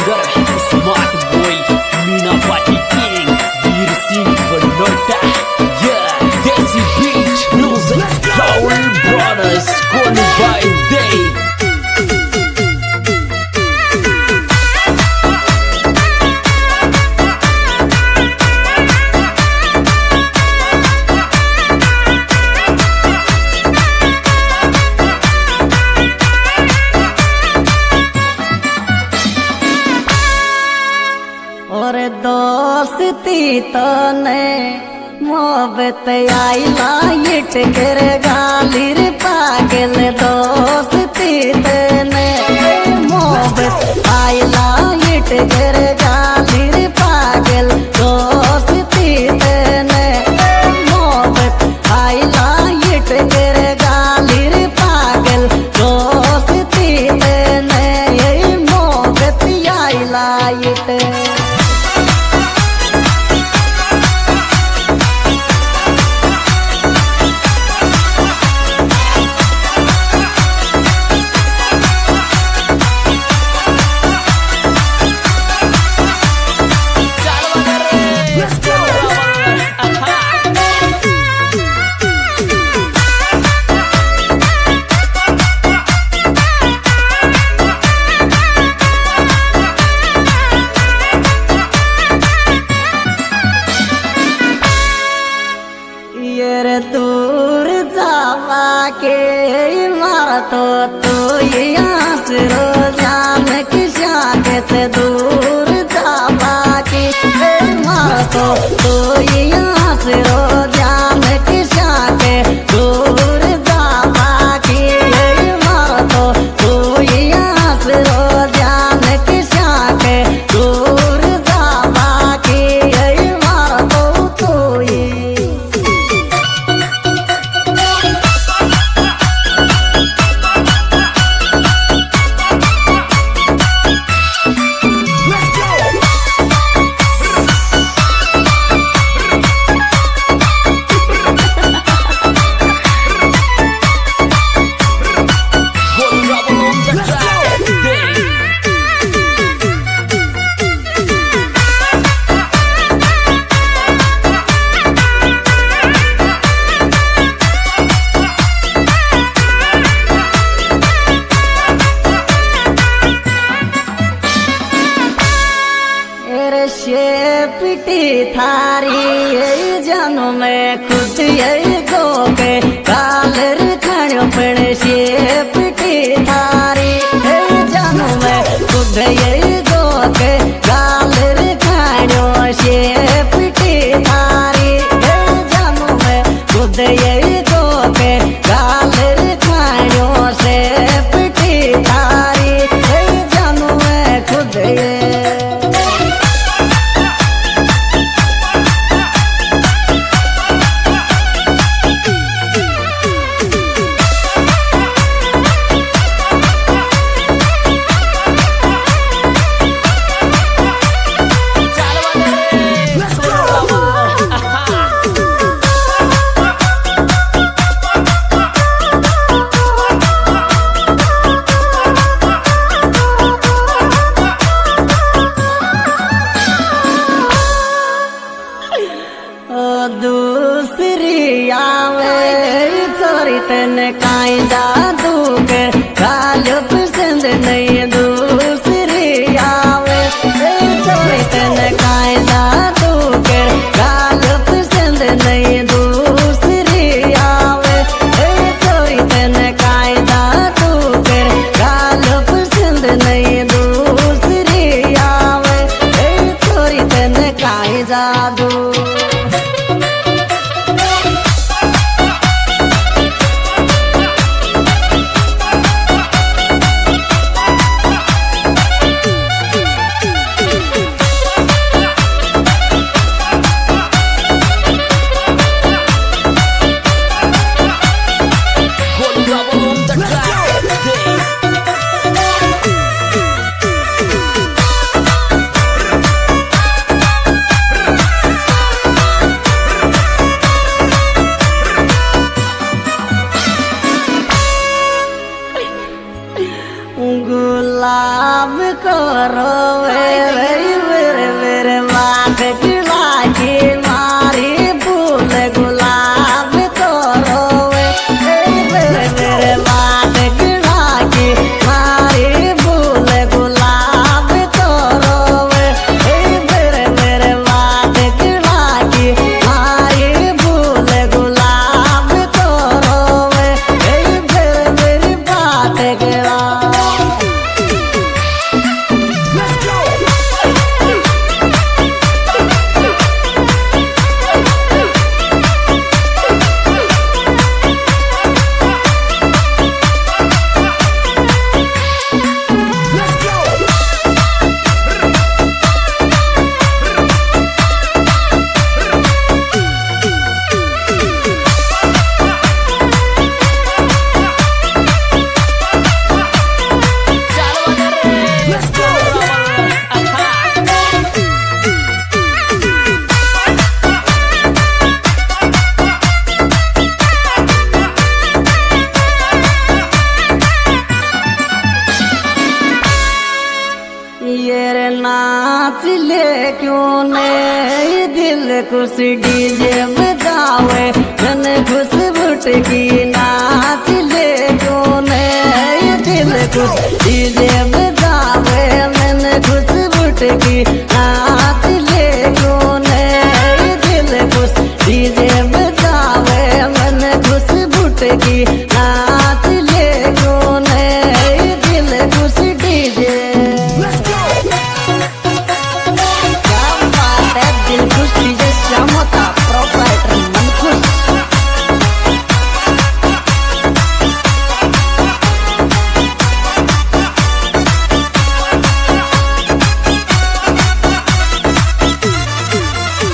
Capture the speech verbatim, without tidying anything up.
singer, smart boy, Meena Party King, Veer Singh Vanota. Yeah, Desi Beat Music, Raul Brothers, Call by Day. और दोस्ती तो ने मोहब्बत आई light गिर गालिर पागल दोस्ती ने मोहब्बत आई लाइट गिर गालिर पागल दोस्ती ने मोहब्बत आई लाइट गिर गालिर पागल दोस्ती ने ये मोहब्बत आई लाइट दूर जावा के मारा तो तू यहाँ से रोजान किसा के दूर जावा के मारा तो तू यहाँ से रोजान किसा के दूर जावा के मारा तो तू यहाँ से रोजान किसा के दूर जावा के मारा तो तू ही पिटी थारी जानो मैं खुद ये गो के कालर खड़ो पड़े से पिटी थारी जानो मैं खुद ये गो के कालर खड़ो से पिटी थारी जानो मैं खुद ये गो के कालर खड़ो से पिटी थारी जानो मैं खुद ये ये रे नाच ले क्यों ने दिल खुश डीजे बजावे मन खुश बुटकी नाच ले क्यों ने दिल खुश डीजे बजावे मन खुश बुटकी